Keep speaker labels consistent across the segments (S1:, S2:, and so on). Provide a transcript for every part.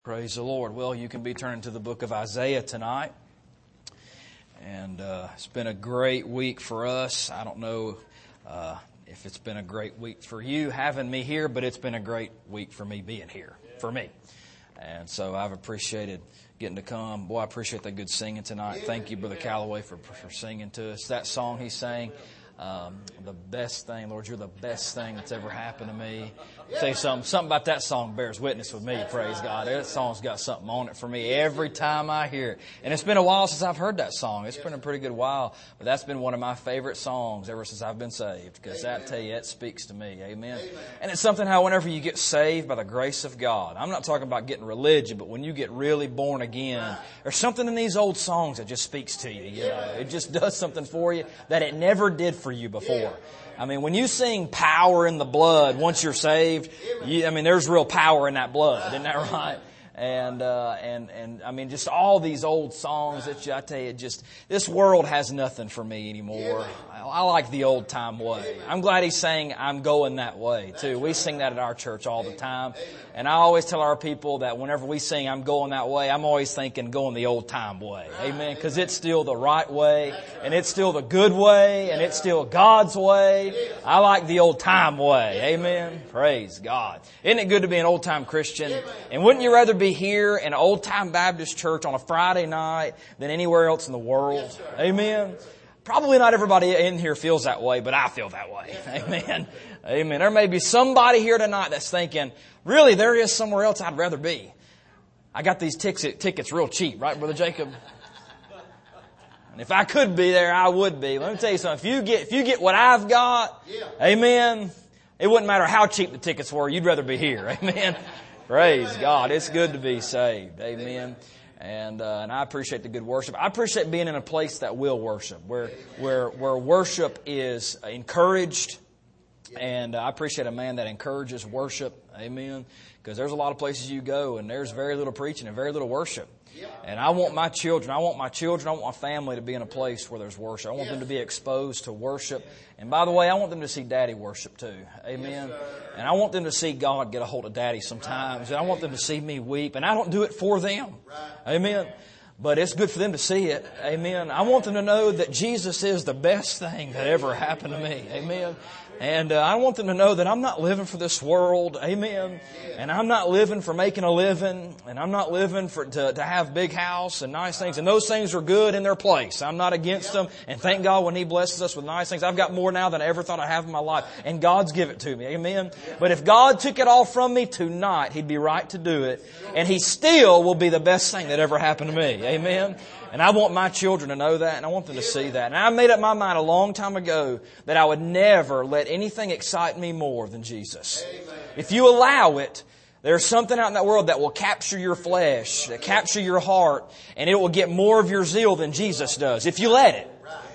S1: Praise the Lord. Well, you can be turning to the book of Isaiah tonight. And it's been a great week for us. I don't know if it's been a great week for you having me here, but it's been a great week for me being here, for me. And so I've appreciated getting to come. Boy, I appreciate that good singing tonight. Thank you, Brother Calloway, for singing to us. That song he sang, the best thing, Lord, you're the best thing that's ever happened to me. I'll tell you something about that song bears witness with me, praise God. That song's got something on it for me every time I hear it. And it's been a while since I've heard that song. It's been a pretty good while, but that's been one of my favorite songs ever since I've been saved, because I tell you, it speaks to me, amen. And it's something how whenever you get saved by the grace of God, I'm not talking about getting religion, but when you get really born again, there's something in these old songs that just speaks to you, you know. It just does something for you that it never did for you before. I mean, when you sing power in the blood once you're saved, there's real power in that blood, isn't that right? And I mean, just all these old songs that I tell you, just, this world has nothing for me anymore. I like the old time way. I'm glad he's saying I'm going that way too. We sing that at our church all the time. And I always tell our people that whenever we sing I'm going that way, I'm always thinking going the old time way. Amen. Because it's still the right way, and it's still the good way, and it's still God's way. I like the old time way. Amen. Praise God. Isn't it good to be an old time Christian? And wouldn't you rather be here in an old time Baptist church on a Friday night than anywhere else in the world? Amen. Probably not everybody in here feels that way, but I feel that way. Amen. Amen. There may be somebody here tonight that's thinking, really, there is somewhere else I'd rather be. I got these tickets real cheap, right, Brother Jacob? And if I could be there, I would be. Let me tell you something. If you get what I've got, amen, it wouldn't matter how cheap the tickets were. You'd rather be here. Amen. Praise God. It's good to be saved. Amen. And I appreciate the good worship. I appreciate being in a place that will worship, where worship is encouraged. And I appreciate a man that encourages worship. Amen. Because there's a lot of places you go and there's very little preaching and very little worship. And I want my children, I want my family to be in a place where there's worship. I want them to be exposed to worship. And by the way, I want them to see Daddy worship too. Amen. And I want them to see God get a hold of Daddy sometimes. And I want them to see me weep. And I don't do it for them. Amen. But it's good for them to see it. Amen. I want them to know that Jesus is the best thing that ever happened to me. Amen. And I want them to know that I'm not living for this world. Amen. And I'm not living for making a living. And I'm not living to have big house and nice things. And those things are good in their place. I'm not against them. And thank God when He blesses us with nice things. I've got more now than I ever thought I'd have in my life. And God's given it to me. Amen. But if God took it all from me tonight, He'd be right to do it. And He still will be the best thing that ever happened to me. Amen. And I want my children to know that, and I want them to see that. And I made up my mind a long time ago that I would never let anything excite me more than Jesus. Amen. If you allow it, there's something out in that world that will capture your flesh, that capture your heart, and it will get more of your zeal than Jesus does, if you let it.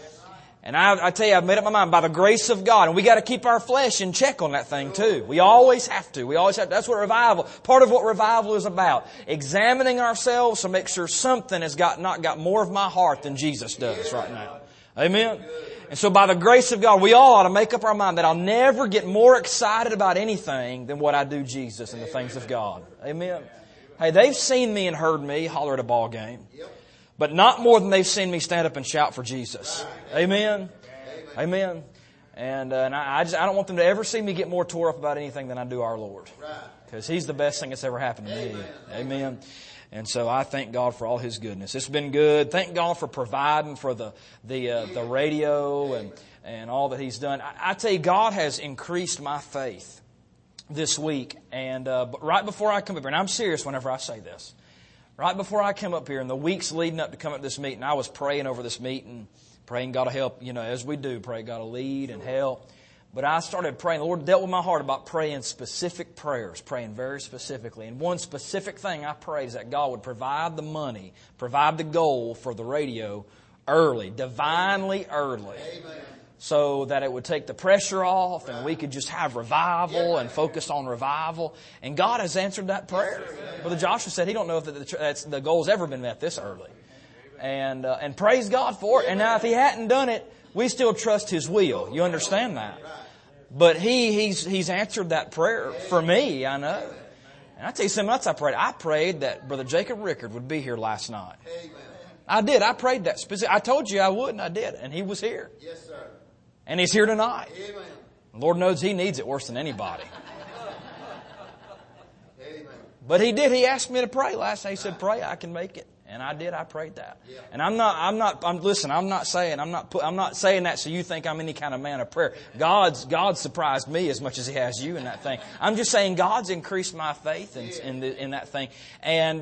S1: And I tell you, I've made up my mind by the grace of God. And we got to keep our flesh in check on that thing too. We always have to. That's what part of what revival is about. Examining ourselves to make sure something has not got more of my heart than Jesus does right now. Amen. And so by the grace of God, we all ought to make up our mind that I'll never get more excited about anything than what I do Jesus and the things of God. Amen. Hey, they've seen me and heard me holler at a ball game. But not more than they've seen me stand up and shout for Jesus. Amen. Amen. And I don't want them to ever see me get more tore up about anything than I do our Lord. Because He's the best thing that's ever happened to me. Amen. And so I thank God for all His goodness. It's been good. Thank God for providing for the radio and all that He's done. I tell you, God has increased my faith this week. And but right before I come up here, and I'm serious whenever I say this. Right before I came up here, in the weeks leading up to coming to this meeting, I was praying over this meeting, praying God to help, as we do, pray God to lead and help. But I started praying. The Lord dealt with my heart about praying specific prayers, praying very specifically. And one specific thing I prayed is that God would provide the money, provide the goal for the radio early, divinely early. Amen. So that it would take the pressure off and we could just have revival and focus on revival. And God has answered that prayer. Brother Joshua said he don't know if the goal's ever been met this early. And praise God for it. And now if He hadn't done it, we still trust His will. You understand that? But He's answered that prayer for me, I know. And I tell you something else I prayed. I prayed that Brother Jacob Rickard would be here last night.
S2: Amen.
S1: I did. I prayed that specific. I told you I would, and I did. And he was here.
S2: Yes, sir.
S1: And he's here tonight.
S2: Amen.
S1: Lord knows he needs it worse than anybody.
S2: Amen.
S1: But he did. He asked me to pray last night. He said, pray, I can make it. And I did. I prayed that.
S2: Yeah.
S1: And I'm not saying that so you think I'm any kind of man of prayer. God surprised me as much as He has you in that thing. I'm just saying God's increased my faith in that thing. And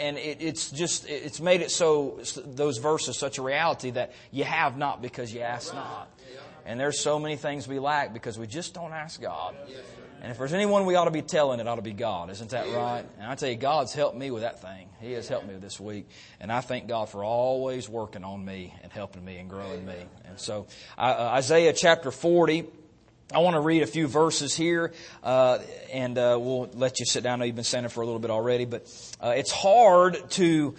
S1: it's made it so, those verses such a reality that you have not because you ask not. And there's so many things we lack because we just don't ask God. And if there's anyone we ought to be telling, it ought to be God. Isn't that right? And I tell you, God's helped me with that thing. He has helped me with this week. And I thank God for always working on me and helping me and growing me. And so, Isaiah chapter 40, I want to read a few verses here, and we'll let you sit down. I know you've been standing for a little bit already, but it's hard to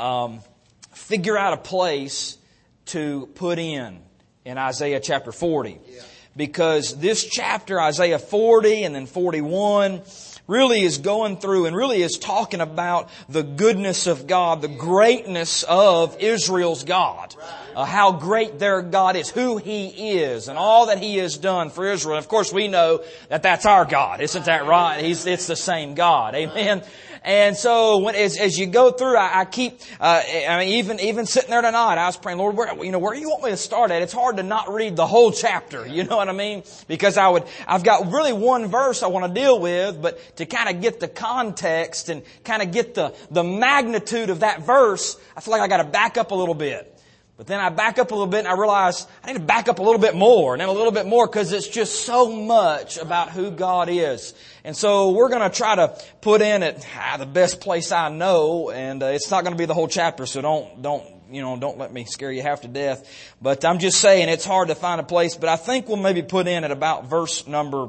S1: figure out a place to put in Isaiah chapter 40.
S2: Yeah.
S1: Because this chapter, Isaiah 40 and then 41, really is going through and really is talking about the goodness of God, the greatness of Israel's God. How great their God is, who He is, and all that He has done for Israel. And of course, we know that that's our God. Isn't that right? It's the same God. Amen. And so, as you go through, I keep, even sitting there tonight, I was praying, Lord, where do you want me to start at? It's hard to not read the whole chapter. You know what I mean? Because I've got really one verse I want to deal with, but to kind of get the context and kind of get the magnitude of that verse, I feel like I got to back up a little bit. But then I back up a little bit and I realize I need to back up a little bit more and then a little bit more because it's just so much about who God is. And so we're going to try to put in it the best place I know, and it's not going to be the whole chapter, so don't let me scare you half to death. But I'm just saying it's hard to find a place, but I think we'll maybe put in at about verse number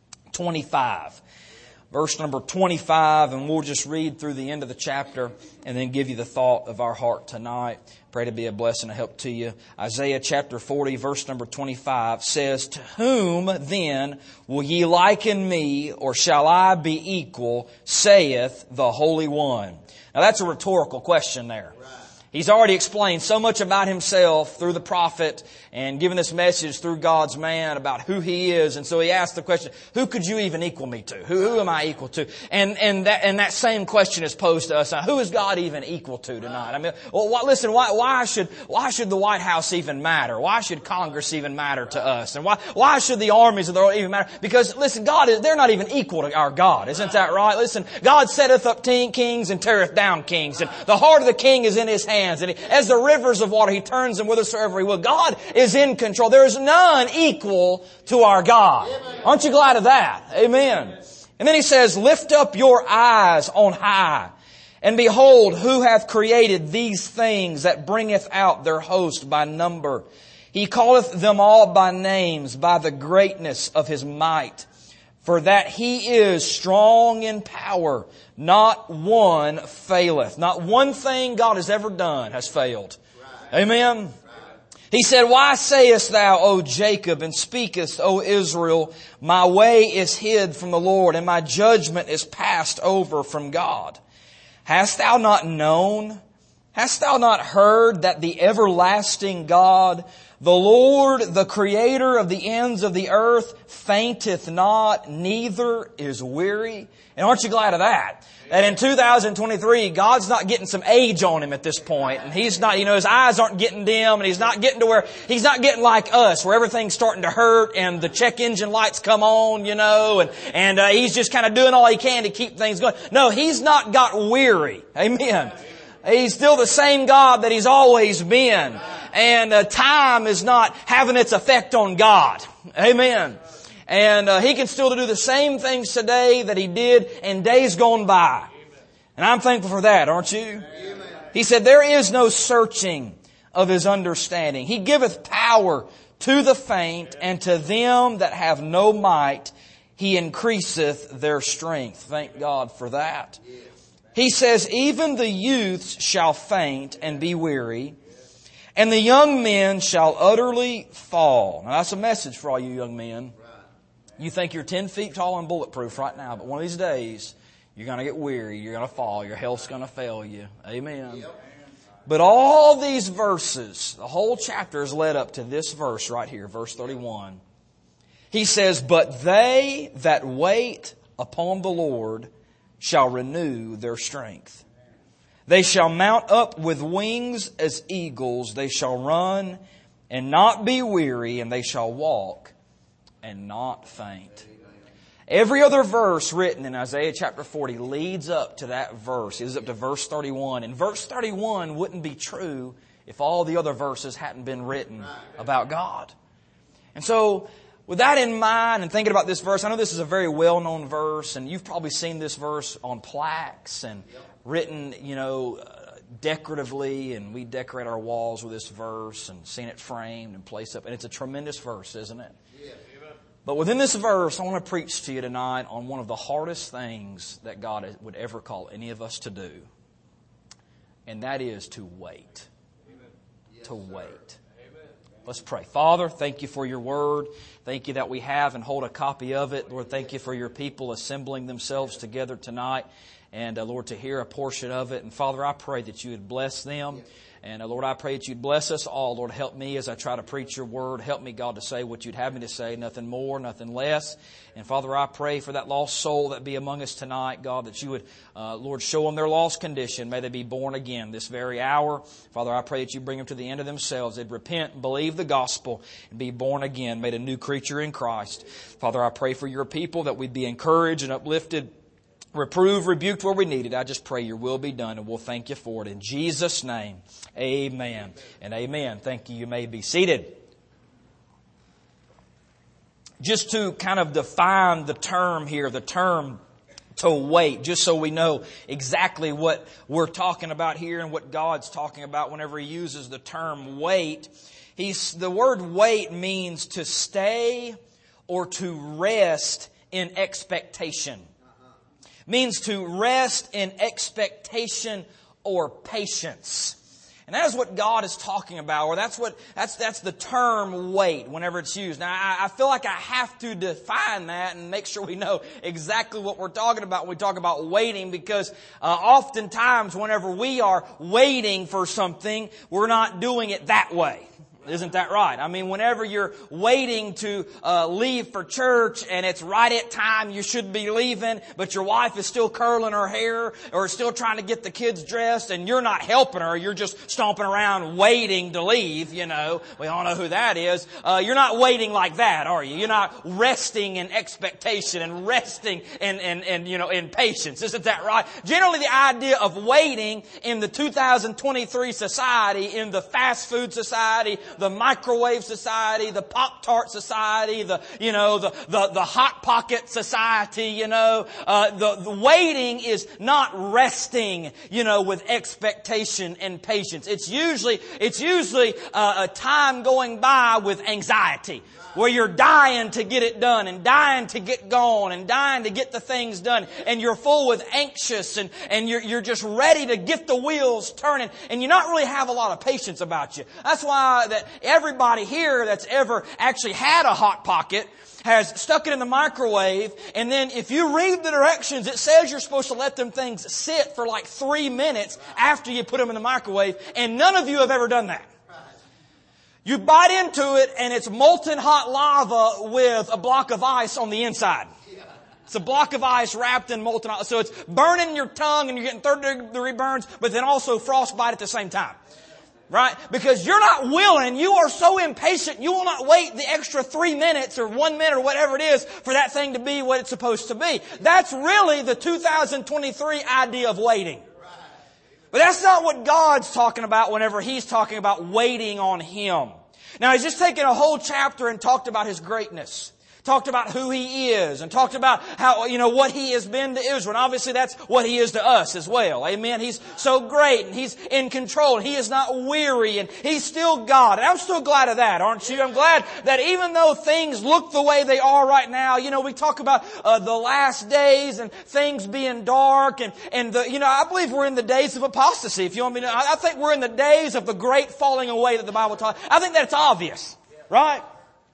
S1: 25. Verse number 25, and we'll just read through the end of the chapter and then give you the thought of our heart tonight. Pray to be a blessing and help to you. Isaiah chapter 40, verse number 25 says, "To whom then will ye liken me, or shall I be equal, saith the Holy One?" Now that's a rhetorical question there. He's already explained so much about Himself through the prophet and given this message through God's man about who He is. And so He asked the question, who could you even equal me to? Who am I equal to? And that same question is posed to us. Now, who is God even equal to tonight? I mean, listen, why should the White House even matter? Why should Congress even matter to us? And why should the armies of the world even matter? Because listen, they're not even equal to our God. Isn't that right? Listen, God setteth up kings and teareth down kings. And the heart of the king is in His hand. And as the rivers of water, He turns them whithersoever He will. God is in control. There is none equal to our God. Aren't you glad of that? Amen. And then He says, "Lift up your eyes on high, and behold, who hath created these things that bringeth out their host by number? He calleth them all by names, by the greatness of His might. For that He is strong in power, not one faileth." Not one thing God has ever done has failed. Right. Amen. Right. He said, "Why sayest thou, O Jacob, and speakest, O Israel, my way is hid from the Lord, and my judgment is passed over from God? Hast thou not known? Hast thou not heard that the everlasting God, the Lord, the Creator of the ends of the earth, fainteth not, neither is weary?" And aren't you glad of that? That in 2023, God's not getting some age on Him at this point. And He's not, His eyes aren't getting dim, and He's not getting to where, He's not getting like us, where everything's starting to hurt and the check engine lights come on, and He's just kind of doing all He can to keep things going. No, He's not got weary. Amen. He's still the same God that He's always been. And time is not having its effect on God. Amen. And He can still do the same things today that He did in days gone by. And I'm thankful for that, aren't you? He said, "There is no searching of His understanding. He giveth power to the faint, and to them that have no might He increaseth their strength." Thank God for that. He says, "Even the youths shall faint and be weary, and the young men shall utterly fall." Now that's a message for all you young men. You think you're 10 feet tall and bulletproof right now, but one of these days, You're going to get weary. You're going to fall. Your health's going to fail you. Amen. But all these verses, the whole chapter is led up to this verse right here, verse 31. He says, "But they that wait upon the Lord shall renew their strength. They shall mount up with wings as eagles. They shall run and not be weary, and they shall walk and not faint." Every other verse written in Isaiah chapter 40 leads up to that verse. It leads up to verse 31. And verse 31 wouldn't be true if all the other verses hadn't been written about God. And so, with that in mind and thinking about this verse, I know this is a very well-known verse, and you've probably seen this verse on plaques and written, decoratively, and we decorate our walls with this verse and seen it framed and placed up. And it's a tremendous verse, isn't it? Yeah. But within this verse, I want to preach to you tonight on one of the hardest things that God would ever call any of us to do. And that is to wait. Yes, to wait. Amen. Let's pray. Father, thank you for your word. Thank you that we have and hold a copy of it. Lord, thank you for your people assembling themselves together tonight. And Lord, to hear a portion of it. And Father, I pray that you would bless them. And Lord, I pray that you'd bless us all. Lord, help me as I try to preach your word. Help me, God, to say what you'd have me to say. Nothing more, nothing less. And Father, I pray for that lost soul that be among us tonight, God, that you would, Lord, show them their lost condition. May they be born again this very hour. Father, I pray that you bring them to the end of themselves. They'd repent and believe the gospel and be born again, made a new creature in Christ. Father, I pray for your people that we'd be encouraged and uplifted, reprove, rebuked where we need it. I just pray your will be done, and we'll thank you for it. In Jesus' name, amen and amen. Thank you. You may be seated. Just to kind of define the term here, the term to wait, just so we know exactly what we're talking about here and what God's talking about whenever He uses the term wait. The word wait means to stay or to rest in expectation. Means to rest in expectation or patience. And that is what God is talking about, or that's the term wait whenever it's used. Now, I feel like I have to define that and make sure we know exactly what we're talking about when we talk about waiting, because oftentimes whenever we are waiting for something, we're not doing it that way. Isn't that right? I mean, whenever you're waiting to leave for church and it's right at time you should be leaving, but your wife is still curling her hair or still trying to get the kids dressed and you're not helping her, you're just stomping around waiting to leave, We all know who that is. You're not waiting like that, are you? You're not resting in expectation and resting in patience. Isn't that right? Generally, the idea of waiting in the 2023 society, in the fast food society, the microwave society, the Pop-Tart society, the Hot Pocket society, the waiting is not resting, with expectation and patience. It's usually a time going by with anxiety, where you're dying to get it done and dying to get going and dying to get the things done, and you're full with anxious and you're just ready to get the wheels turning, and you not really have a lot of patience about you. That's why that everybody here that's ever actually had a Hot Pocket has stuck it in the microwave, and then if you read the directions, it says you're supposed to let them things sit for like 3 minutes after you put them in the microwave, and none of you have ever done that. You bite into it and it's molten hot lava with a block of ice on the inside. It's a block of ice wrapped in molten ice. So it's burning your tongue and you're getting third-degree burns, but then also frostbite at the same time. Right? Because you're not willing, you are so impatient, you will not wait the extra 3 minutes or 1 minute or whatever it is for that thing to be what it's supposed to be. That's really the 2023 idea of waiting. But that's not what God's talking about whenever He's talking about waiting on Him. Now, He's just taken a whole chapter and talked about His greatness. Talked about who He is and talked about how, what He has been to Israel. And obviously that's what He is to us as well. Amen. He's so great and He's in control and He is not weary and He's still God. And I'm still glad of that, aren't you? I'm glad that even though things look the way they are right now, we talk about the last days and things being dark and I believe we're in the days of apostasy. If you want me to, I think we're in the days of the great falling away that the Bible taught. I think that's obvious, right?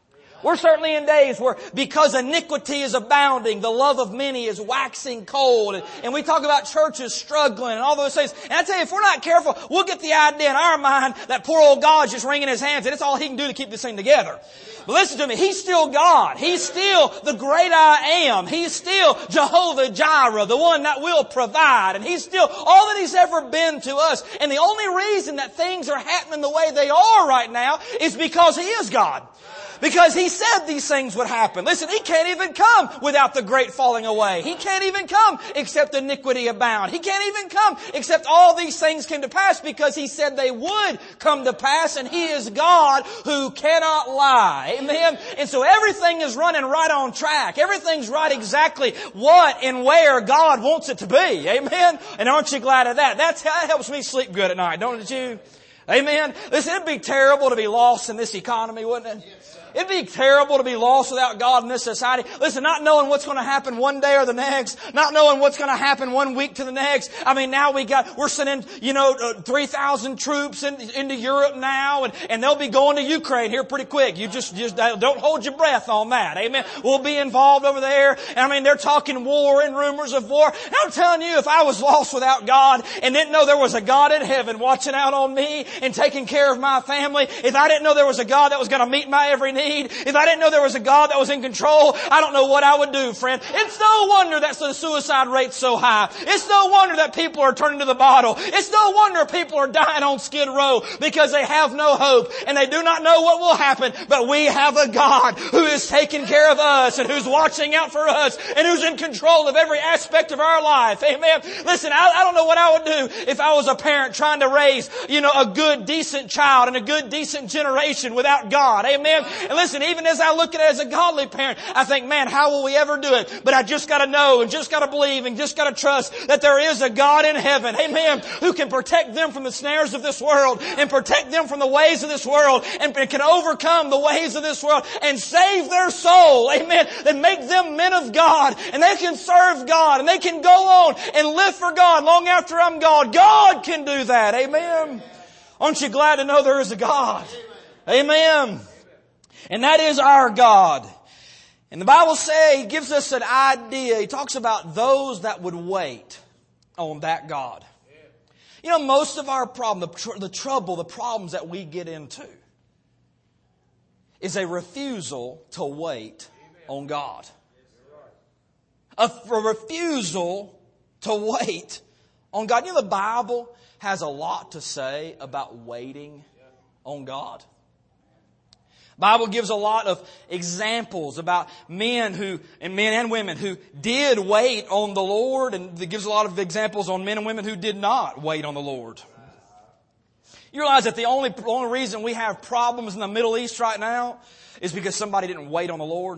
S1: We're certainly in days where because iniquity is abounding, the love of many is waxing cold. And we talk about churches struggling and all those things. And I tell you, if we're not careful, we'll get the idea in our mind that poor old God's just wringing His hands and it's all He can do to keep this thing together. But listen to me, He's still God. He's still the great I am. He's still Jehovah Jireh, the one that will provide. And He's still all that He's ever been to us. And the only reason that things are happening the way they are right now is because He is God. Because He said these things would happen. Listen, He can't even come without the great falling away. He can't even come except iniquity abound. He can't even come except all these things came to pass because He said they would come to pass, and He is God who cannot lie. Amen? And so everything is running right on track. Everything's right exactly what and where God wants it to be. Amen? And aren't you glad of that? That helps me sleep good at night, don't it you? Amen? Listen, it'd be terrible to be lost in this economy, wouldn't it? It'd be terrible to be lost without God in this society. Listen, not knowing what's going to happen one day or the next, not knowing what's going to happen one week to the next. I mean, now we're sending, 3,000 troops into Europe now, and they'll be going to Ukraine here pretty quick. You just don't hold your breath on that. Amen. We'll be involved over there. And I mean, they're talking war and rumors of war. And I'm telling you, if I was lost without God and didn't know there was a God in heaven watching out on me and taking care of my family, if I didn't know there was a God that was going to meet my every need, if I didn't know there was a God that was in control, I don't know what I would do, friend. It's no wonder that the suicide rate's so high. It's no wonder that people are turning to the bottle. It's no wonder people are dying on Skid Row because they have no hope and they do not know what will happen. But we have a God who is taking care of us and who's watching out for us and who's in control of every aspect of our life. Amen. Listen, I don't know what I would do if I was a parent trying to raise, a good, decent child and a good, decent generation without God. Amen. And listen, even as I look at it as a godly parent, I think, man, how will we ever do it? But I just got to know and just got to believe and just got to trust that there is a God in heaven, amen, who can protect them from the snares of this world and protect them from the ways of this world and can overcome the ways of this world and save their soul, amen, and make them men of God, and they can serve God and they can go on and live for God long after I'm gone. God can do that, amen. Aren't you glad to know there is a God? Amen. And that is our God. And the Bible says, He gives us an idea. He talks about those that would wait on that God. Most of our problem, the trouble, the problems that we get into is a refusal to wait on God. A refusal to wait on God. The Bible has a lot to say about waiting on God. Bible gives a lot of examples about men and women who did wait on the Lord, and it gives a lot of examples on men and women who did not wait on the Lord. You realize that the only reason we have problems in the Middle East right now is because somebody didn't wait on the Lord.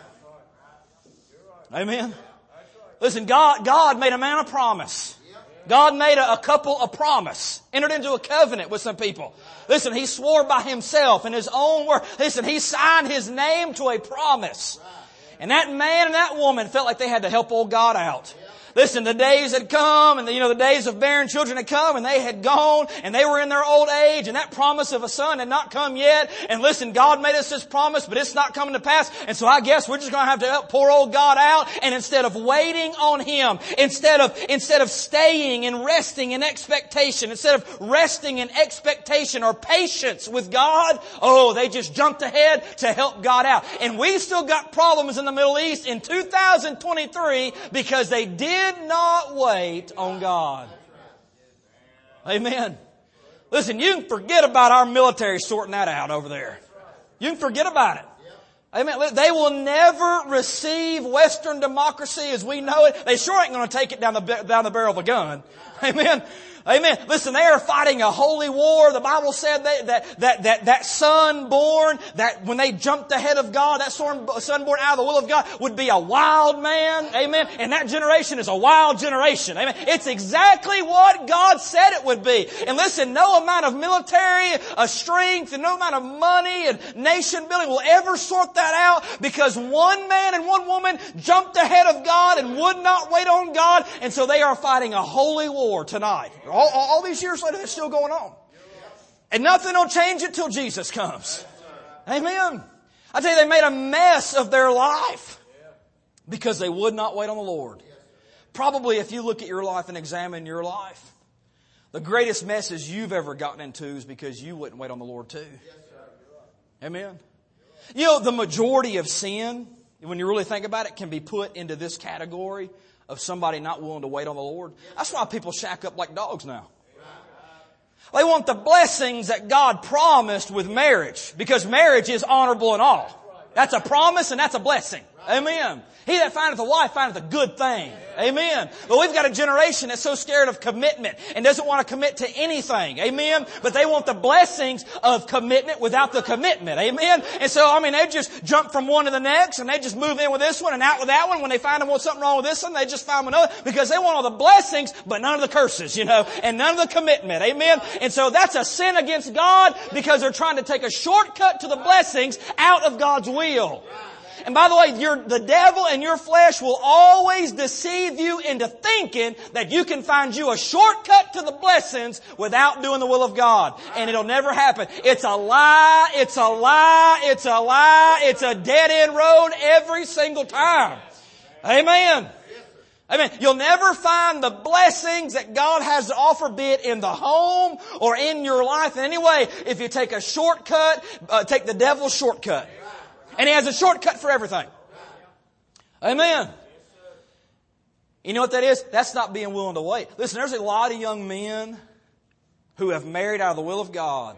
S1: Amen. Listen, God made a man a promise. God made a couple a promise, entered into a covenant with some people. Listen, He swore by Himself in His own word. Listen, He signed His name to a promise. And that man and that woman felt like they had to help old God out. Listen, the days had come, and the days of bearing children had come, and they had gone, and they were in their old age, and that promise of a son had not come yet. And listen, God made us this promise, but it's not coming to pass. And so I guess we're just going to have to help poor old God out. And instead of waiting on Him, instead of staying and resting in expectation, instead of resting in expectation or patience with God, they just jumped ahead to help God out. And we still got problems in the Middle East in 2023 because they did not wait on God. Amen. Listen, you can forget about our military sorting that out over there. You can forget about it. Amen. They will never receive Western democracy as we know it. They sure ain't going to take it down the barrel of a gun. Amen. Amen. Listen, they are fighting a holy war. The Bible said that son born, that when they jumped ahead of God, that son born out of the will of God would be a wild man. Amen. And that generation is a wild generation. Amen. It's exactly what God said it would be. And listen, no amount of military strength and no amount of money and nation building will ever sort that out, because one man and one woman jumped ahead of God and would not wait on God. And so they are fighting a holy war tonight. All these years later, they're still going on. And nothing will change it till Jesus comes. Amen. I tell you, they made a mess of their life because they would not wait on the Lord. Probably if you look at your life and examine your life, the greatest messes you've ever gotten into is because you wouldn't wait on the Lord too. Amen. You know, the majority of sin, when you really think about it, can be put into this category of somebody not willing to wait on the Lord. That's why people shack up like dogs now. They want the blessings that God promised with marriage, because marriage is honorable and all. That's a promise and that's a blessing. Amen. He that findeth a wife findeth a good thing. Amen. But we've got a generation that's so scared of commitment and doesn't want to commit to anything. Amen. But they want the blessings of commitment without the commitment. Amen. And so, they just jump from one to the next and they just move in with this one and out with that one. When they find them with something wrong with this one, they just find another, because they want all the blessings but none of the curses, and none of the commitment. Amen. And so that's a sin against God, because they're trying to take a shortcut to the blessings out of God's will. And by the way, the devil and your flesh will always deceive you into thinking that you can find you a shortcut to the blessings without doing the will of God. And it'll never happen. It's a lie, it's a lie, it's a lie, it's a dead-end road every single time. Amen. Amen. You'll never find the blessings that God has to offer, be it in the home or in your life in any way, if you take a shortcut, take the devil's shortcut. And He has a shortcut for everything. Amen. You know what that is? That's not being willing to wait. Listen, there's a lot of young men who have married out of the will of God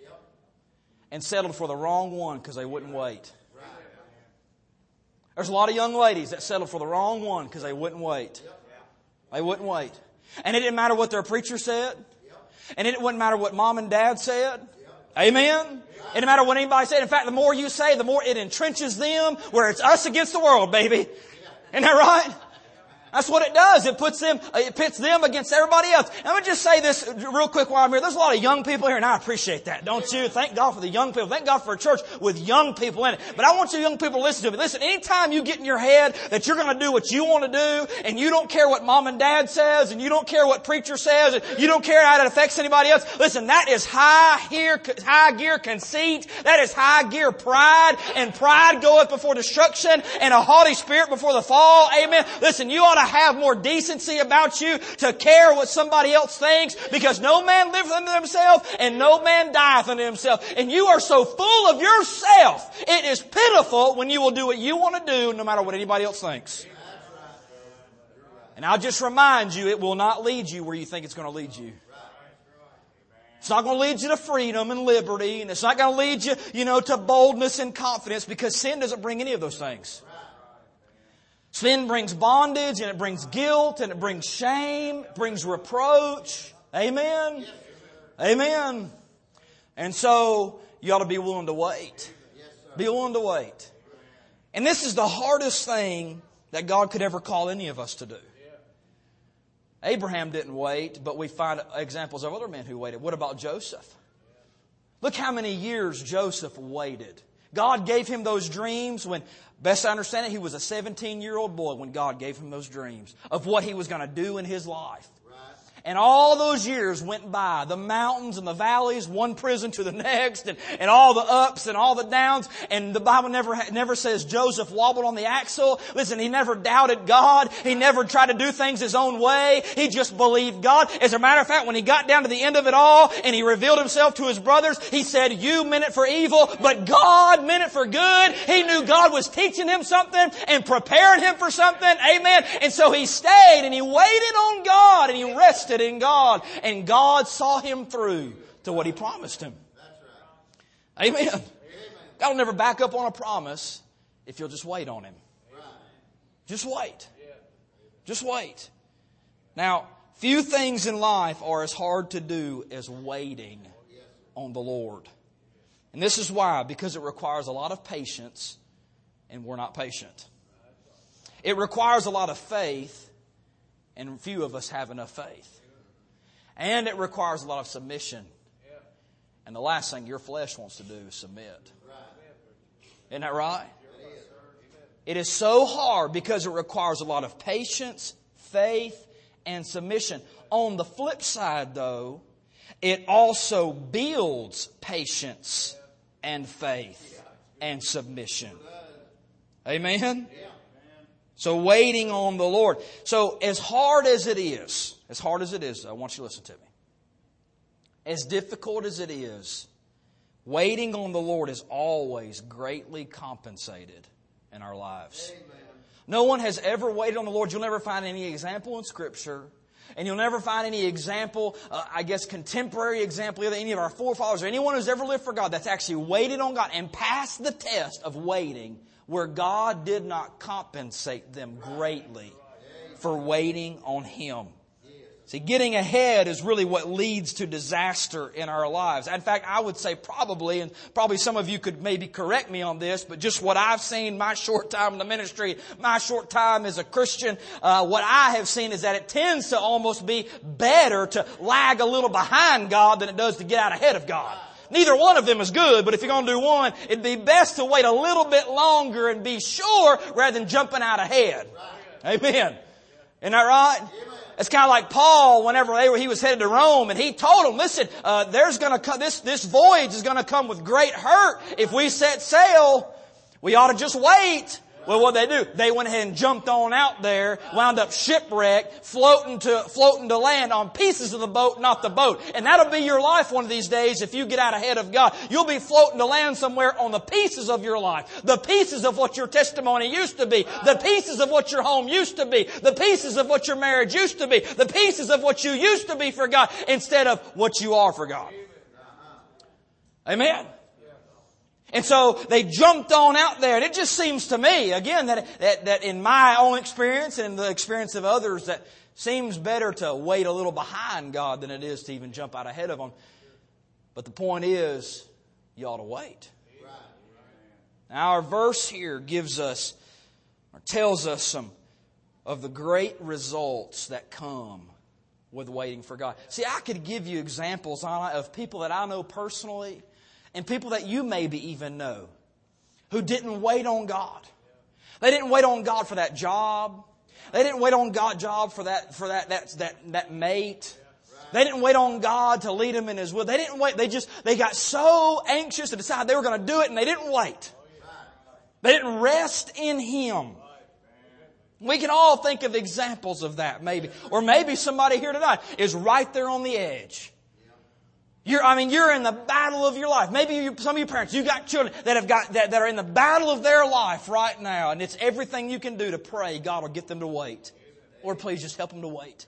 S1: and settled for the wrong one because they wouldn't wait. There's a lot of young ladies that settled for the wrong one because they wouldn't wait. They wouldn't wait. And it didn't matter what their preacher said. And it wouldn't matter what mom and dad said. Amen. It didn't matter what anybody said. In fact, the more you say, the more it entrenches them, where it's us against the world, baby. Isn't that right? That's what it does. It pits them against everybody else. And let me just say this real quick while I'm here. There's a lot of young people here, and I appreciate that, don't you? Thank God for the young people. Thank God for a church with young people in it. But I want you young people to listen to me. Listen, anytime you get in your head that you're going to do what you want to do, and you don't care what mom and dad says, and you don't care what preacher says, and you don't care how it affects anybody else, listen, that is high gear conceit. That is high gear pride. And pride goeth before destruction, and a haughty spirit before the fall. Amen. Listen, you ought to have more decency about you to care what somebody else thinks, because no man liveth unto himself and no man dieth unto himself. And you are so full of yourself, it is pitiful when you will do what you want to do no matter what anybody else thinks. And I'll just remind you, it will not lead you where you think it's going to lead you. It's not going to lead you to freedom and liberty, and it's not going to lead you, to boldness and confidence, because sin doesn't bring any of those things. Sin brings bondage, and it brings guilt, and it brings shame, it brings reproach. Amen? Amen. And so, you ought to be willing to wait. Be willing to wait. And this is the hardest thing that God could ever call any of us to do. Abraham didn't wait, but we find examples of other men who waited. What about Joseph? Look how many years Joseph waited. God gave him those dreams when, best I understand it, he was a 17-year-old boy when God gave him those dreams of what he was going to do in his life. And all those years went by, the mountains and the valleys, one prison to the next, and all the ups and all the downs. And the Bible never says Joseph wobbled on the axle. Listen, he never doubted God. He never tried to do things his own way. He just believed God. As a matter of fact, when he got down to the end of it all and he revealed himself to his brothers, he said, "You meant it for evil, but God meant it for good." He knew God was teaching him something and preparing him for something. Amen. And so he stayed and he waited on God and he rested in God, and God saw him through to what He promised him. Amen. God will never back up on a promise if you'll just wait on Him. Just wait. Just wait. Now, few things in life are as hard to do as waiting on the Lord. And this is why, because it requires a lot of patience, and we're not patient. It requires a lot of faith, and few of us have enough faith. And it requires a lot of submission. And the last thing your flesh wants to do is submit. Isn't that right? It is so hard because it requires a lot of patience, faith, and submission. On the flip side, though, it also builds patience and faith and submission. Amen? So waiting on the Lord. So as hard as it is, I want you to listen to me. As difficult as it is, waiting on the Lord is always greatly compensated in our lives. Amen. No one has ever waited on the Lord. You'll never find any example in Scripture. And you'll never find any example, contemporary example of any of our forefathers or anyone who's ever lived for God that's actually waited on God and passed the test of waiting where God did not compensate them greatly for waiting on Him. See, getting ahead is really what leads to disaster in our lives. In fact, I would say probably some of you could maybe correct me on this, but just what I've seen my short time in the ministry, my short time as a Christian, what I have seen is that it tends to almost be better to lag a little behind God than it does to get out ahead of God. Neither one of them is good, but if you're going to do one, it'd be best to wait a little bit longer and be sure rather than jumping out ahead. Amen. Isn't that right? It's kind of like Paul whenever he was headed to Rome, and he told them, listen, this voyage is going to come with great hurt. If we set sail, we ought to just wait. Well, what they do? They went ahead and jumped on out there, wound up shipwrecked, floating to land on pieces of the boat, not the boat. And that'll be your life one of these days if you get out ahead of God. You'll be floating to land somewhere on the pieces of your life. The pieces of what your testimony used to be. The pieces of what your home used to be. The pieces of what your marriage used to be. The pieces of what you used to be for God instead of what you are for God. Amen. And so they jumped on out there. And it just seems to me, again, that in my own experience and the experience of others, that seems better to wait a little behind God than it is to even jump out ahead of Him. But the point is, you ought to wait. Now our verse here gives us, or tells us some of the great results that come with waiting for God. See, I could give you examples of people that I know personally, and people that you maybe even know who didn't wait on God. They didn't wait on God for that job. They didn't wait on God's job for that mate. They didn't wait on God to lead them in His will. They didn't wait. They got so anxious to decide they were going to do it, and they didn't wait. They didn't rest in Him. We can all think of examples of that, maybe. Or maybe somebody here tonight is right there on the edge. You're in the battle of your life. Maybe some of your parents, you've got children that are in the battle of their life right now. And it's everything you can do to pray God will get them to wait. Lord, please just help them to wait.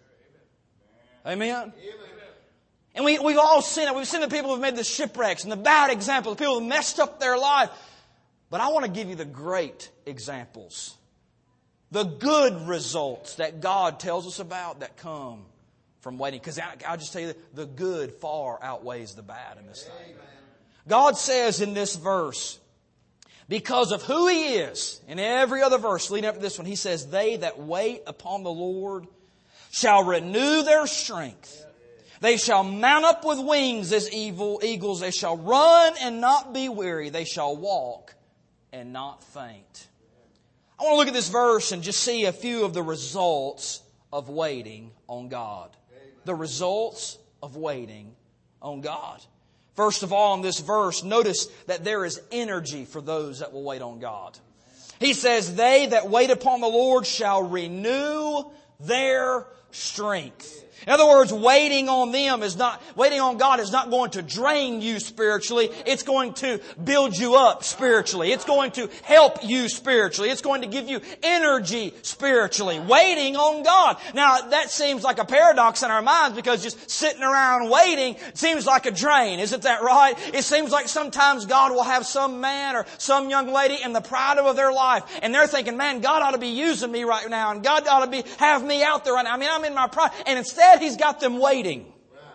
S1: Amen? And we've all seen it. We've seen the people who've made the shipwrecks and the bad examples, the people who messed up their life. But I want to give you the great examples. The good results that God tells us about that come from waiting. Because I'll just tell you, the good far outweighs the bad in this thing. God says in this verse, because of who He is, in every other verse leading up to this one, He says, they that wait upon the Lord shall renew their strength. They shall mount up with wings as eagles. They shall run and not be weary. They shall walk and not faint. I want to look at this verse and just see a few of the results of waiting on God. The results of waiting on God. First of all, in this verse, notice that there is energy for those that will wait on God. He says, they that wait upon the Lord shall renew their strength. In other words, waiting on God is not going to drain you spiritually. It's going to build you up spiritually. It's going to help you spiritually. It's going to give you energy spiritually. Waiting on God. Now, that seems like a paradox in our minds because just sitting around waiting seems like a drain. Isn't that right? It seems like sometimes God will have some man or some young lady in the pride of their life, and they're thinking, man, God ought to be using me right now, and God ought to have me out there right now. I'm in my pride. And instead, He's got them waiting.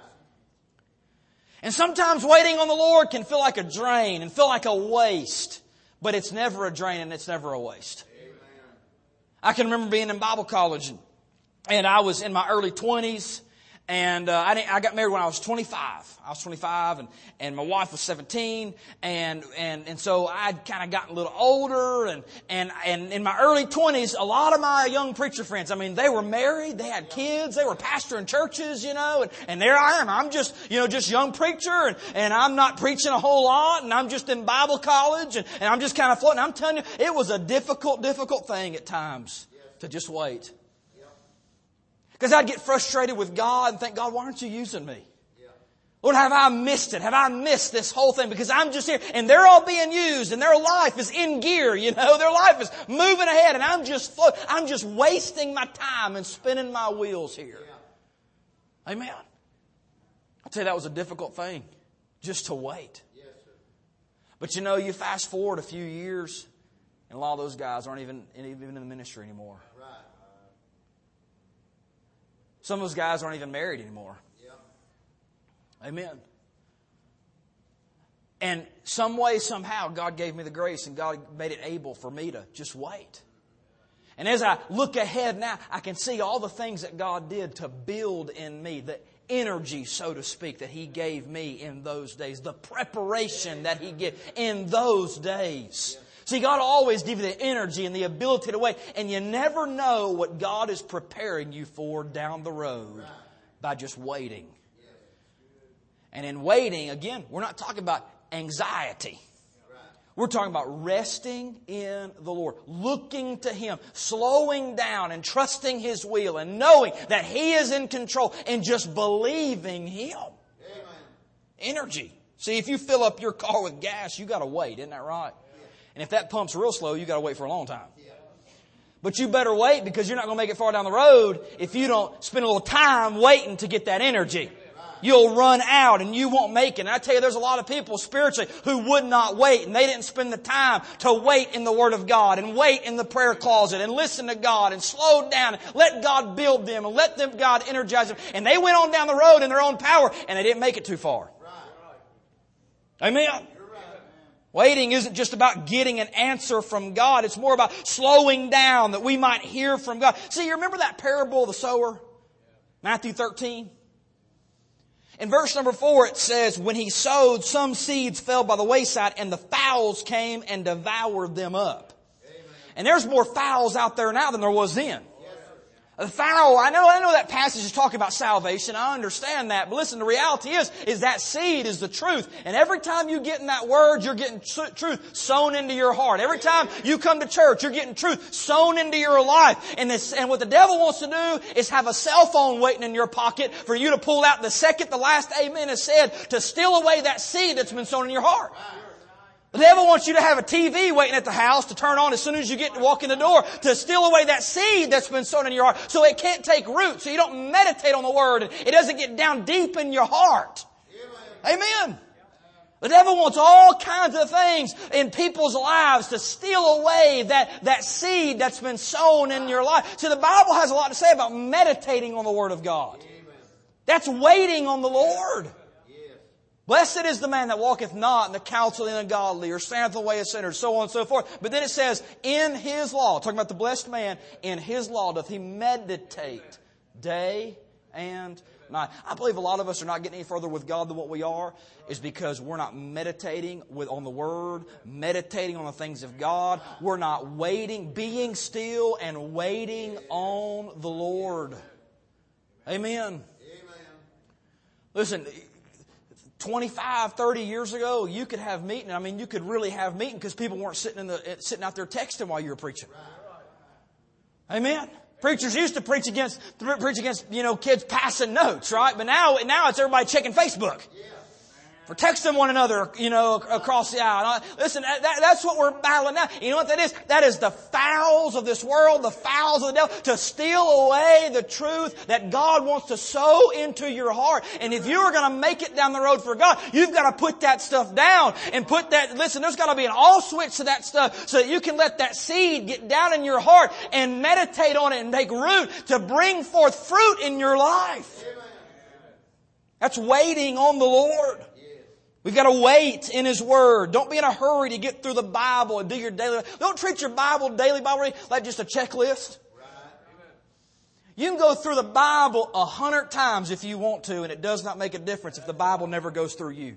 S1: And sometimes waiting on the Lord can feel like a drain and feel like a waste. But it's never a drain and it's never a waste. I can remember being in Bible college and I was in my early 20s. And I got married when I was 25. I was 25, and my wife was 17, and so I'd kind of gotten a little older, and in my early 20s, a lot of my young preacher friends, I mean, they were married, they had kids, they were pastoring churches, and there I am. I'm just, just young preacher, and I'm not preaching a whole lot, and I'm just in Bible college, and I'm just kind of floating. I'm telling you, it was a difficult thing at times to just wait. Because I'd get frustrated with God and think, God, why aren't you using me? Lord, have I missed it? Have I missed this whole thing? Because I'm just here and they're all being used and their life is in gear, their life is moving ahead and I'm just wasting my time and spinning my wheels here. Amen. I'll tell you, that was a difficult thing, just to wait. But you fast forward a few years and a lot of those guys aren't even in the ministry anymore. Some of those guys aren't even married anymore. Amen. And some way, somehow, God gave me the grace and God made it able for me to just wait. And as I look ahead now, I can see all the things that God did to build in me, the energy, so to speak, that He gave me in those days, the preparation that He gave in those days. See, God always gives you the energy and the ability to wait. And you never know what God is preparing you for down the road by just waiting. And in waiting, again, we're not talking about anxiety. We're talking about resting in the Lord, looking to Him, slowing down and trusting His will and knowing that He is in control and just believing Him. Amen. Energy. See, if you fill up your car with gas, you got to wait. Isn't that right? And if that pump's real slow, you got to wait for a long time. But you better wait because you're not going to make it far down the road if you don't spend a little time waiting to get that energy. You'll run out and you won't make it. And I tell you, there's a lot of people spiritually who would not wait. And they didn't spend the time to wait in the Word of God and wait in the prayer closet and listen to God and slow down and let God build them and let them God energize them. And they went on down the road in their own power and they didn't make it too far. Amen. Waiting isn't just about getting an answer from God. It's more about slowing down that we might hear from God. See, you remember that parable of the sower? Matthew 13. In verse number 4 it says, when he sowed, some seeds fell by the wayside and the fowls came and devoured them up. Amen. And there's more fowls out there now than there was then. The fowl, I know that passage is talking about salvation. I understand that. But listen, the reality is that seed is the truth. And every time you get in that word, you're getting truth sown into your heart. Every time you come to church, you're getting truth sown into your life. And what the devil wants to do is have a cell phone waiting in your pocket for you to pull out the second the last amen is said to steal away that seed that's been sown in your heart. The devil wants you to have a TV waiting at the house to turn on as soon as you get to walk in the door to steal away that seed that's been sown in your heart so it can't take root, so you don't meditate on the Word and it doesn't get down deep in your heart. Amen. The devil wants all kinds of things in people's lives to steal away that seed that's been sown in your life. See, the Bible has a lot to say about meditating on the Word of God. That's waiting on the Lord. Blessed is the man that walketh not in the counsel of the ungodly, or standeth in the way of sinners, so on and so forth. But then it says, in His law, talking about the blessed man, in His law doth he meditate day and night. I believe a lot of us are not getting any further with God than what we are, is because we're not meditating on the Word, meditating on the things of God. We're not waiting, being still and waiting on the Lord. Amen. Listen, 25, 30 years ago, you could have meeting. I mean, you could really have meeting because people weren't sitting out there texting while you were preaching. Amen. Preachers used to preach against kids passing notes, right? But now it's everybody checking Facebook. For texting one another, across the aisle. Listen, that's what we're battling now. You know what that is? That is the fowls of this world, the fowls of the devil, to steal away the truth that God wants to sow into your heart. And if you're going to make it down the road for God, you've got to put that stuff down and there's got to be an off switch to that stuff so that you can let that seed get down in your heart and meditate on it and take root to bring forth fruit in your life. That's waiting on the Lord. We've got to wait in His Word. Don't be in a hurry to get through the Bible and do your daily life. Don't treat your daily Bible reading like just a checklist. You can go through the Bible 100 times if you want to, and it does not make a difference if the Bible never goes through you.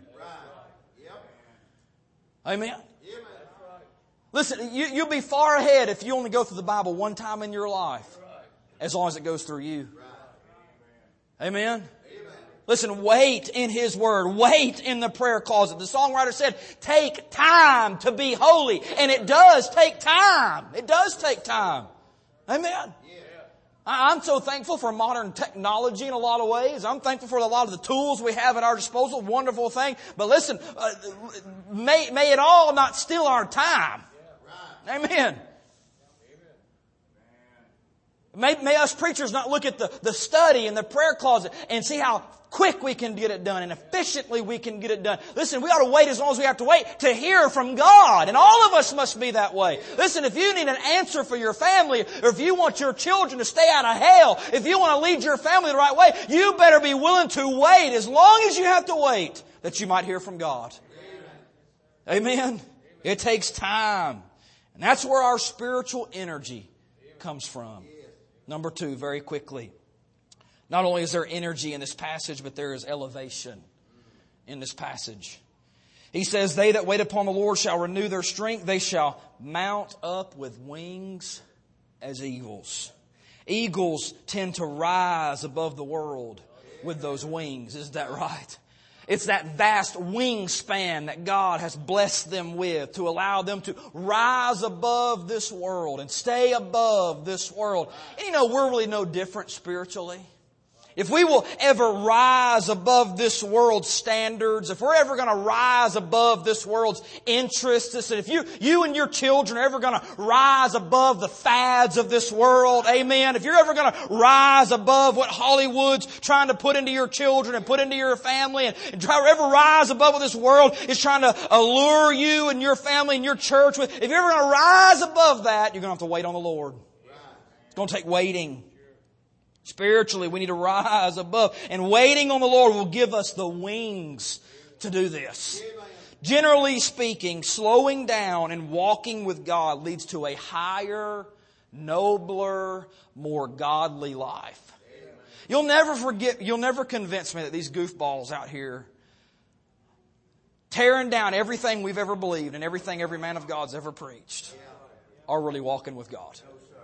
S1: Amen? Listen, you'll be far ahead if you only go through the Bible one time in your life, as long as it goes through you. Amen? Listen, wait in His Word. Wait in the prayer closet. The songwriter said, take time to be holy. And it does take time. It does take time. Amen? I'm so thankful for modern technology in a lot of ways. I'm thankful for a lot of the tools we have at our disposal. Wonderful thing. But listen, may it all not steal our time. Amen. May us preachers not look at the study and the prayer closet and see how quick we can get it done and efficiently we can get it done. Listen, we ought to wait as long as we have to wait to hear from God. And all of us must be that way. Listen, if you need an answer for your family, or if you want your children to stay out of hell, if you want to lead your family the right way, you better be willing to wait as long as you have to wait that you might hear from God. Amen? It takes time. And that's where our spiritual energy comes from. Number 2, very quickly. Not only is there energy in this passage, but there is elevation in this passage. He says, they that wait upon the Lord shall renew their strength. They shall mount up with wings as eagles. Eagles tend to rise above the world with those wings. Isn't that right? It's that vast wingspan that God has blessed them with to allow them to rise above this world and stay above this world. And you know, we're really no different spiritually. If we will ever rise above this world's standards, if we're ever going to rise above this world's interests, listen, if you and your children are ever going to rise above the fads of this world, amen, if you're ever going to rise above what Hollywood's trying to put into your children and put into your family and try to ever rise above what this world is trying to allure you and your family and your church with, if you're ever going to rise above that, you're going to have to wait on the Lord. It's going to take waiting. Spiritually, we need to rise above. And waiting on the Lord will give us the wings to do this. Generally speaking, slowing down and walking with God leads to a higher, nobler, more godly life. You'll never convince me that these goofballs out here tearing down everything we've ever believed and everything every man of God's ever preached are really walking with God.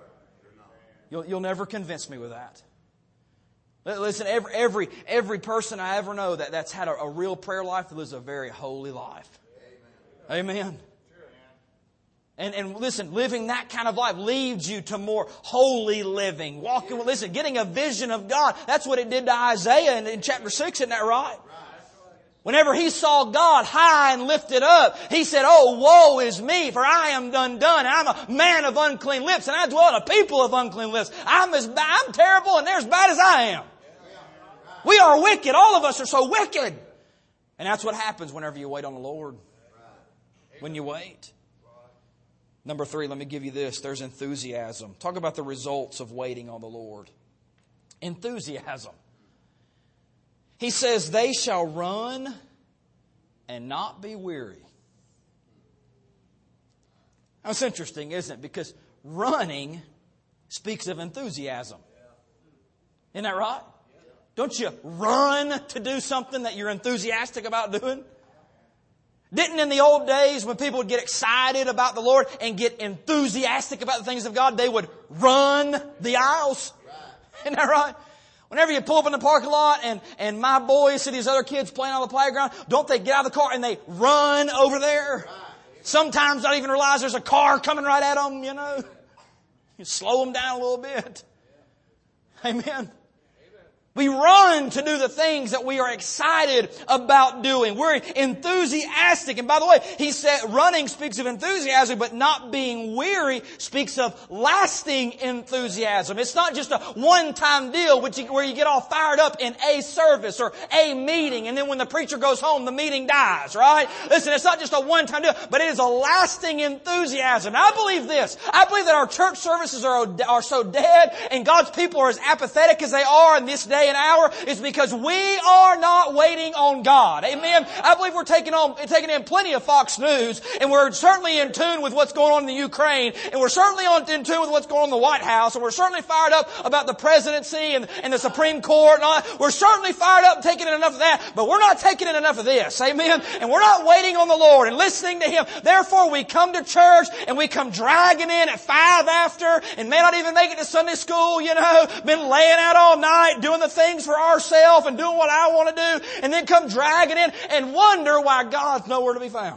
S1: You'll never convince me with that. Listen, every person I ever know that's had a real prayer life lives a very holy life. Amen. And listen, living that kind of life leads you to more holy living. Getting a vision of God. That's what it did to Isaiah in chapter 6, isn't that right? Whenever he saw God high and lifted up, he said, "Oh, woe is me, for I am undone. I'm a man of unclean lips, and I dwell in a people of unclean lips. I'm terrible, and they're as bad as I am." We are wicked. All of us are so wicked. And that's what happens whenever you wait on the Lord. When you wait. Number 3, let me give you this. There's enthusiasm. Talk about the results of waiting on the Lord. Enthusiasm. He says, they shall run and not be weary. Now, it's interesting, isn't it? Because running speaks of enthusiasm. Isn't that right? Don't you run to do something that you're enthusiastic about doing? Didn't in the old days when people would get excited about the Lord and get enthusiastic about the things of God, they would run the aisles? Isn't that right? Whenever you pull up in the parking lot and my boys see these other kids playing on the playground, don't they get out of the car and they run over there? Sometimes not even realize there's a car coming right at them, you know. You slow them down a little bit. Amen. We run to do the things that we are excited about doing. We're enthusiastic. And by the way, he said running speaks of enthusiasm, but not being weary speaks of lasting enthusiasm. It's not just a one-time deal where you get all fired up in a service or a meeting, and then when the preacher goes home, the meeting dies, right? Listen, it's not just a one-time deal, but it is a lasting enthusiasm. Now, I believe this. I believe that our church services are so dead, and God's people are as apathetic as they are in this day day and hour is because we are not waiting on God. Amen. I believe we're taking in plenty of Fox News, and we're certainly in tune with what's going on in the Ukraine, and we're certainly in tune with what's going on in the White House, and we're certainly fired up about the presidency and the Supreme Court and all that. We're certainly fired up and taking in enough of that, but we're not taking in enough of this. Amen. And we're not waiting on the Lord and listening to Him. Therefore, we come to church and we come dragging in at 5 after and may not even make it to Sunday school, been laying out all night doing the things for ourselves and doing what I want to do, and then come dragging in and wonder why God's nowhere to be found.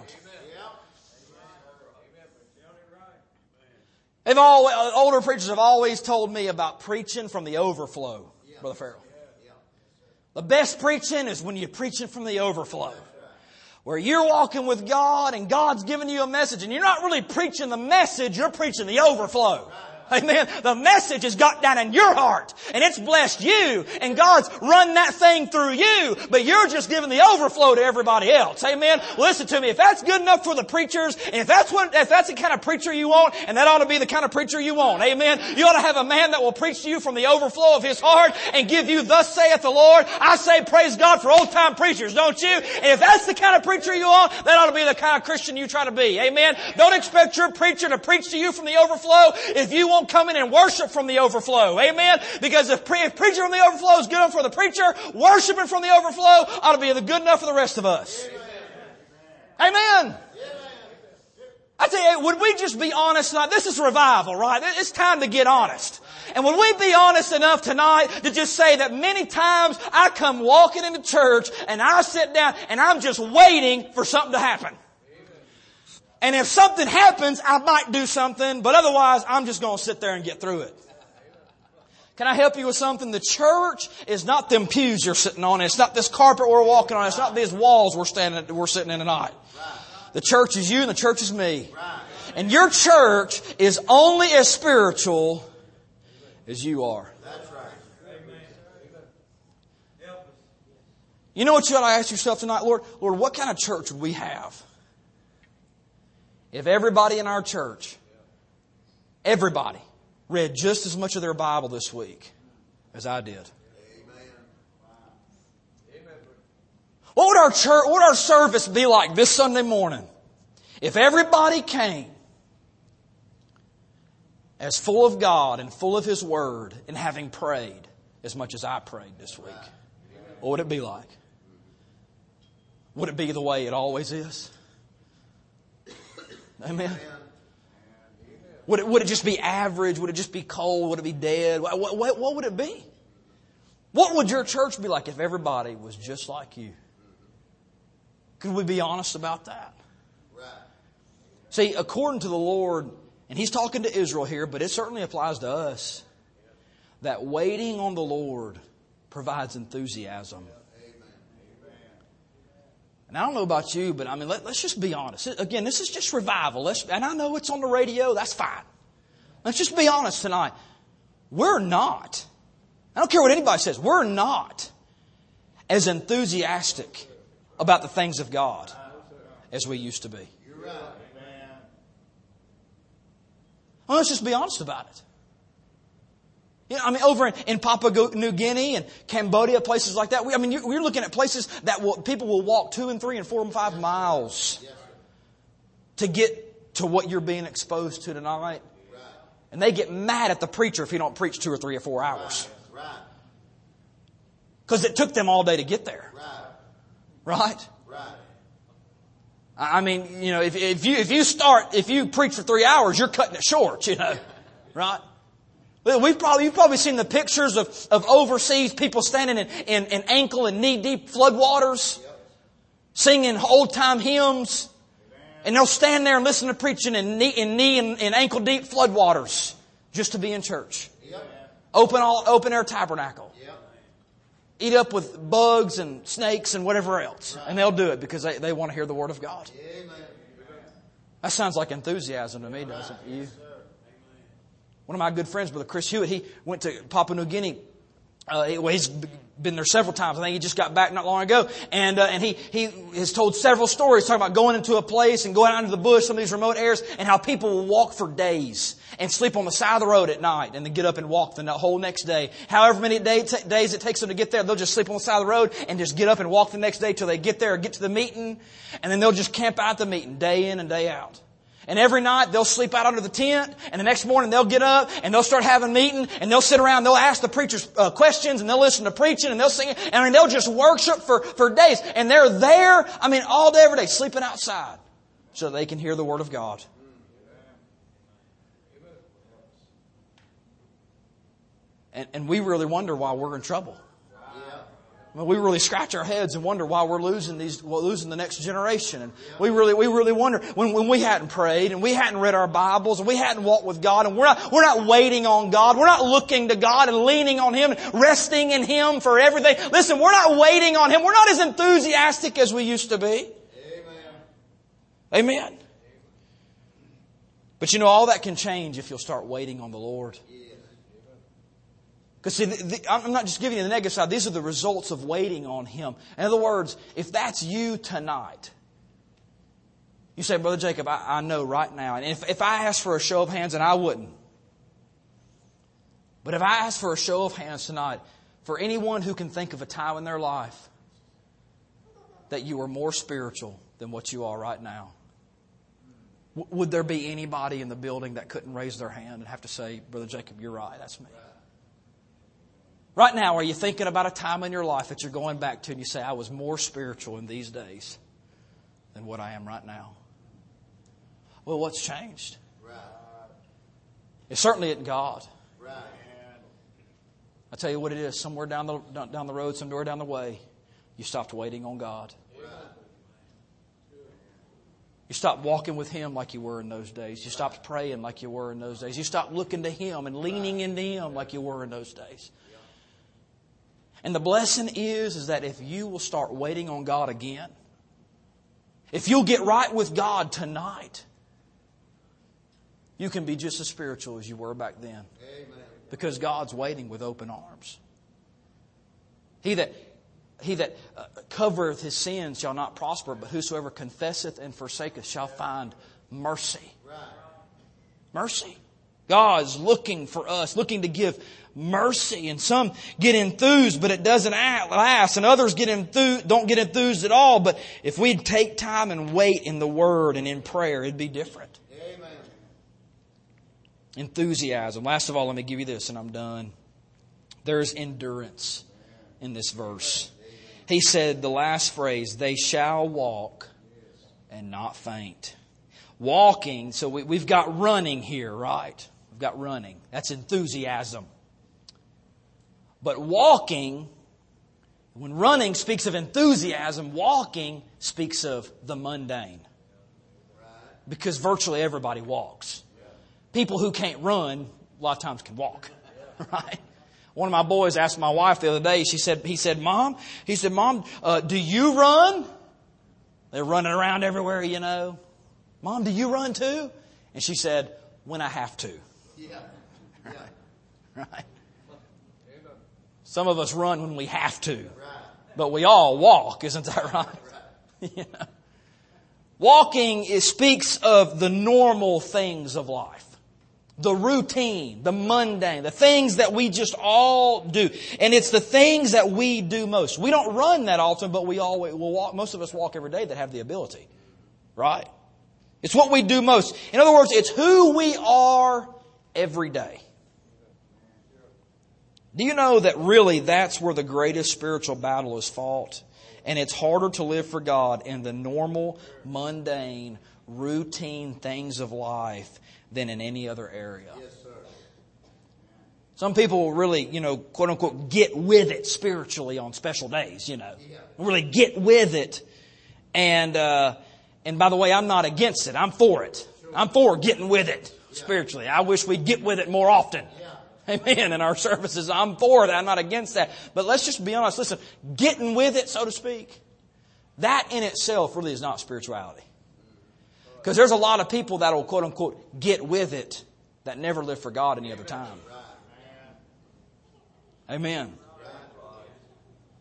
S1: Older preachers have always told me about preaching from the overflow, Brother Farrell. The best preaching is when you're preaching from the overflow, where you're walking with God and God's giving you a message, and you're not really preaching the message, you're preaching the overflow. Amen. The message has got down in your heart and it's blessed you, and God's run that thing through you, but you're just giving the overflow to everybody else. Amen. Listen to me. If that's good enough for the preachers, and if that's the kind of preacher you want, and that ought to be the kind of preacher you want. Amen. You ought to have a man that will preach to you from the overflow of his heart and give you thus saith the Lord. I say praise God for old time preachers, don't you? And if that's the kind of preacher you want, that ought to be the kind of Christian you try to be. Amen. Don't expect your preacher to preach to you from the overflow if you won't come in and worship from the overflow. Amen. Because if preaching from the overflow is good enough for the preacher, worshiping from the overflow ought to be good enough for the rest of us. Amen. I tell you, would we just be honest tonight? This is revival, right? It's time to get honest. And would we be honest enough tonight to just say that many times I come walking into church and I sit down and I'm just waiting for something to happen. And if something happens, I might do something, but otherwise I'm just going to sit there and get through it. Can I help you with something? The church is not them pews you're sitting on. It's not this carpet we're walking on. It's not these walls we're sitting in tonight. The church is you and the church is me. And your church is only as spiritual as you are. You know what you ought to ask yourself tonight? Lord, what kind of church would we have if everybody in our church, everybody, read just as much of their Bible this week as I did? What would our service be like this Sunday morning if everybody came as full of God and full of His Word and having prayed as much as I prayed this week? What would it be like? Would it be the way it always is? Amen. Would it just be average? Would it just be cold? Would it be dead? What would it be? What would your church be like if everybody was just like you? Could we be honest about that? See, according to the Lord, and He's talking to Israel here, but it certainly applies to us, that waiting on the Lord provides enthusiasm. And I don't know about you, but let's just be honest. Again, this is just revival. And I know it's on the radio. That's fine. Let's just be honest tonight. We're not. I don't care what anybody says. We're not as enthusiastic about the things of God as we used to be. Well, let's just be honest about it. Over in Papua New Guinea and Cambodia, places like that. We're looking at places that people will walk 2 and 3 and 4 and 5 miles to get to what you're being exposed to tonight. And they get mad at the preacher if he don't preach 2 or 3 or 4 hours. Because it took them all day to get there. Right? If you preach for 3 hours, you're cutting it short, right? You've probably seen the pictures of overseas people standing in ankle and knee deep floodwaters, singing old time hymns, and they'll stand there and listen to preaching in knee and ankle deep floodwaters just to be in church. Open air tabernacle. Eat up with bugs and snakes and whatever else. And they'll do it because they want to hear the Word of God. That sounds like enthusiasm to me, doesn't it? You? One of my good friends, Brother Chris Hewitt, he went to Papua New Guinea He's been there several times. I think he just got back not long ago. And he has told several stories talking about going into a place and going out into the bush, some of these remote areas, and how people will walk for days and sleep on the side of the road at night and then get up and walk the whole next day. However many days it takes them to get there, they'll just sleep on the side of the road and just get up and walk the next day till they get there or get to the meeting. And then they'll just camp out at the meeting day in and day out. And every night they'll sleep out under the tent, and the next morning they'll get up and they'll start having a meeting, and they'll sit around, they'll ask the preachers questions, and they'll listen to preaching, and they'll sing, and they'll just worship for days. And they're there, all day, every day, sleeping outside so they can hear the Word of God. And we really wonder why we're in trouble. We really scratch our heads and wonder why we're losing the next generation. And we really wonder when we hadn't prayed and we hadn't read our Bibles and we hadn't walked with God and we're not waiting on God. We're not looking to God and leaning on Him and resting in Him for everything. Listen, we're not waiting on Him. We're not as enthusiastic as we used to be. Amen. But all that can change if you'll start waiting on the Lord. Because see, I'm not just giving you the negative side. These are the results of waiting on Him. In other words, if that's you tonight, you say, Brother Jacob, I know right now. And if I asked for a show of hands, and I wouldn't. But if I asked for a show of hands tonight, for anyone who can think of a time in their life that you were more spiritual than what you are right now, would there be anybody in the building that couldn't raise their hand and have to say, Brother Jacob, you're right, that's me? Right now, are you thinking about a time in your life that you're going back to and you say, I was more spiritual in these days than what I am right now? Well, what's changed? It certainly isn't God. I tell you what it is. Somewhere down the road, somewhere down the way, you stopped waiting on God. You stopped walking with Him like you were in those days. You stopped praying like you were in those days. You stopped looking to Him and leaning into Him like you were in those days. And the blessing is that if you will start waiting on God again, if you'll get right with God tonight, you can be just as spiritual as you were back then. Amen. Because God's waiting with open arms. He that covereth his sins shall not prosper, but whosoever confesseth and forsaketh shall find mercy. Mercy. God's looking for us, looking to give mercy. And some get enthused, but it doesn't last. And others don't get enthused at all. But if we'd take time and wait in the Word and in prayer, it'd be different. Amen. Enthusiasm. Last of all, let me give you this and I'm done. There's endurance in this verse. He said the last phrase, they shall walk and not faint. Walking, so we've got running here, right? We've got running. That's enthusiasm. But walking, when running speaks of enthusiasm, walking speaks of the mundane. Because virtually everybody walks. People who can't run, a lot of times can walk. Right? One of my boys asked my wife the other day, he said, Mom, do you run? They're running around everywhere, Mom, do you run too? And she said, when I have to. Yeah. Right. Some of us run when we have to. But we all walk, isn't that right? Walking speaks of the normal things of life. The routine, the mundane, the things that we just all do. And it's the things that we do most. We don't run that often, but we always will walk. Most of us walk every day that have the ability. Right? It's what we do most. In other words, it's who we are every day. Do you know that really that's where the greatest spiritual battle is fought? And it's harder to live for God in the normal, mundane, routine things of life than in any other area. Yes, sir. Some people will really, quote unquote, get with it spiritually on special days, Really get with it. And by the way, I'm not against it. I'm for it. I'm for getting with it spiritually. I wish we'd get with it more often. Amen. In our services, I'm for that. I'm not against that. But let's just be honest. Listen, getting with it, so to speak, that in itself really is not spirituality. Because there's a lot of people that will, quote unquote, get with it that never live for God any other time. Amen.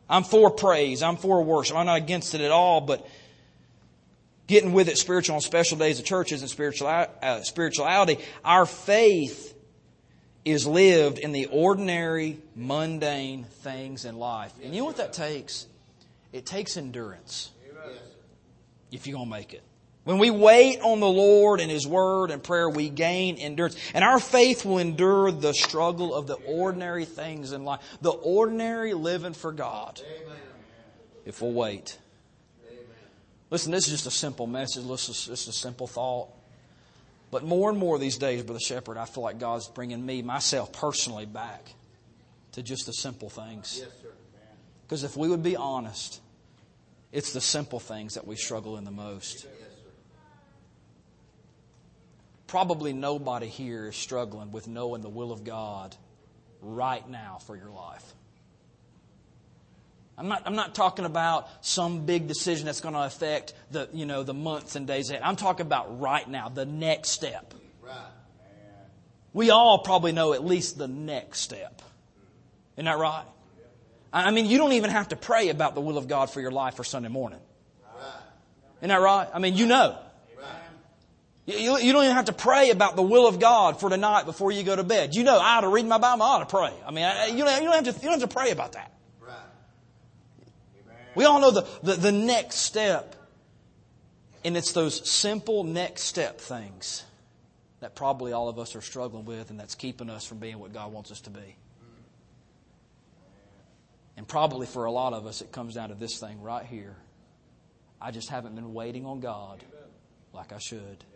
S1: I'm for praise. I'm for worship. I'm not against it at all, but getting with it spiritual on special days of church isn't spirituality. Our faith is lived in the ordinary, mundane things in life. And you know what that takes? It takes endurance. If you're going to make it. When we wait on the Lord and His Word and prayer, we gain endurance. And our faith will endure the struggle of the ordinary things in life. The ordinary living for God. If we'll wait. Listen, this is just a simple message. This is a simple thought. But more and more these days, Brother Shepherd, I feel like God's bringing myself personally back to just the simple things. Because if we would be honest, it's the simple things that we struggle in the most. Probably nobody here is struggling with knowing the will of God right now for your life. I'm not talking about some big decision that's going to affect the months and days ahead. I'm talking about right now, the next step. Right. We all probably know at least the next step. Isn't that right? I mean, you don't even have to pray about the will of God for your life for Sunday morning. Right. Isn't that right? I mean, you know. You don't even have to pray about the will of God for tonight before you go to bed. You know, I ought to read my Bible, I ought to pray. I mean, you don't have to pray about that. Right. We all know the next step. And it's those simple next step things that probably all of us are struggling with, and that's keeping us from being what God wants us to be. And probably for a lot of us, it comes down to this thing right here. I just haven't been waiting on God like I should.